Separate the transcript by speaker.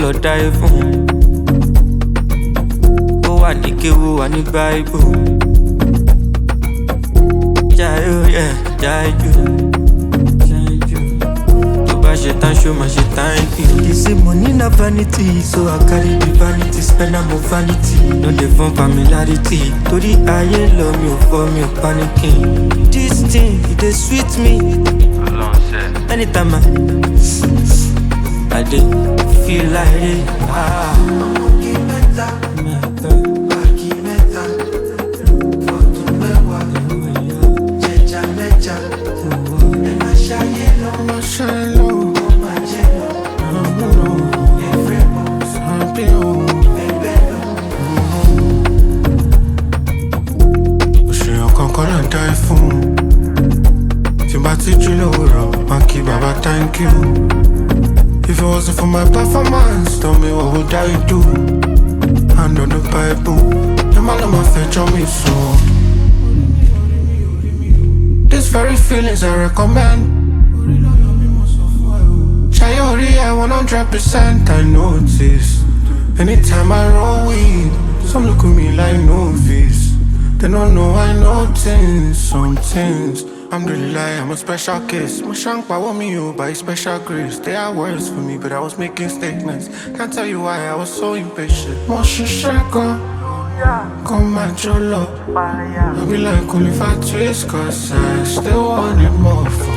Speaker 1: lọ dáyé fún. Ó wà ní kéwú wà ní báíbù. Jáyó yẹ jáyó. Tó bá ṣe tán ṣó máa ṣe thank you. They say money na vanity, so I carry the vanity, spend am on vanity. No dey form familiarity, torí ayé lọ mi ò fọ́ mi ò panicking. This thing e dey sweet me. Anytime I dey feel like it.
Speaker 2: Baba, thank you. If it wasn't for my performance, tell me what would I do? Hand on the Bible, the man of my faith on me so. These very feelings I recommend. Shayori, I 100% I notice. Anytime I roll weed, some look at me like novice. They don't know I know things, some things. I'm really lying, I'm a special case. My shank power me you by special grace. They are words for me, but I was making statements. Can't tell you why I was so impatient. Moshi shaka, come at your love. I be like only if I twist, cause I still want it more.